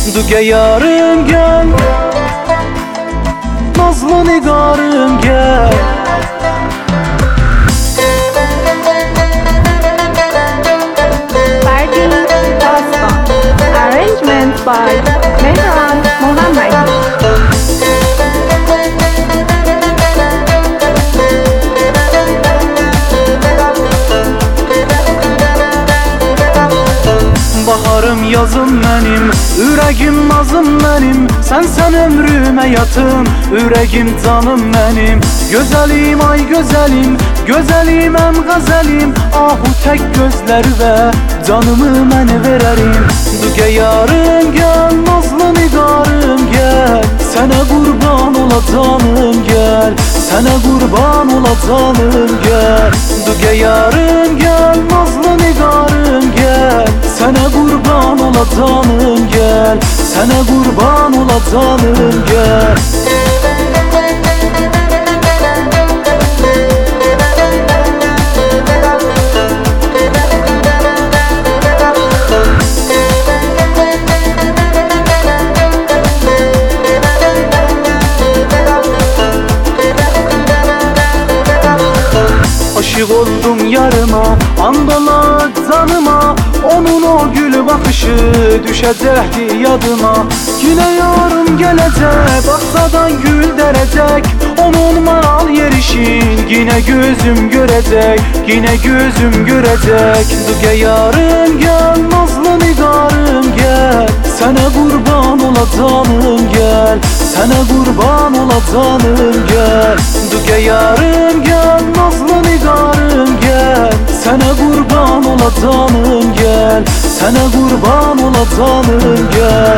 Duge yarım gel, nazlı nigarım gel. Party Tosca. Arrangements by Mehran Mohammed. Baharım yazım benim, yüreğim nazım benim. Sen ömrüme yatım, yüreğim canım benim. Gözelim ay gözelim, gözelim em gazelim. Ahu tek gözler ve canımı mən vererim. Duge yarım gel, nazlı nigarım gel. Sana kurban ola canım gel, sana kurban ola canım gel. Duge yarım gel, nazlı nigarım gel. Sana kurban ola canım gel, sana kurban ola canım gel. Aşık oldum yarıma, andola canıma. Onun o gül bakışı düşecekti yadıma. Yine yarım gelecek, baksadan gül derecek. Onun maral yerişin yine gözüm görecek, yine gözüm görecek. Duge yarım gel, nazlı nigarım gel. Sana kurban ola canım gel, sana kurban ola canım gel. Duge yarım gel, nazlı nigarım gel. Sana kurban ola canım gel, sana kurban ola canım gel.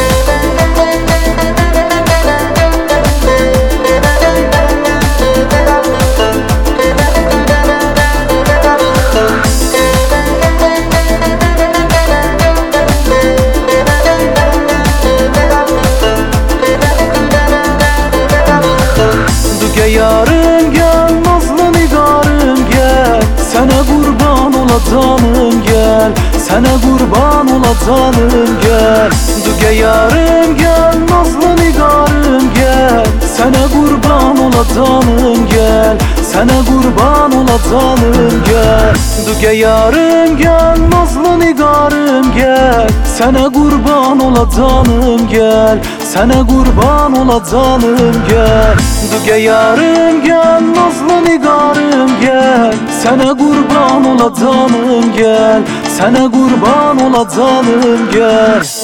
Duge yarım gel, nazlı nigarım gel. Sana kurban ola canım gel, sana kurban ola canım gel. Duge yarım gel, nazlı nigarım gel. Sana kurban ola canım gel, sana kurban ola canım gel. Duge yarım gel, nazlı nigarım gel. Sana kurban ola canım gel, sana kurban ola canım gel. Duge yarım gel, nazlı nigarım gel. Sana kurban ola canım gel, sana kurban ola canım gel.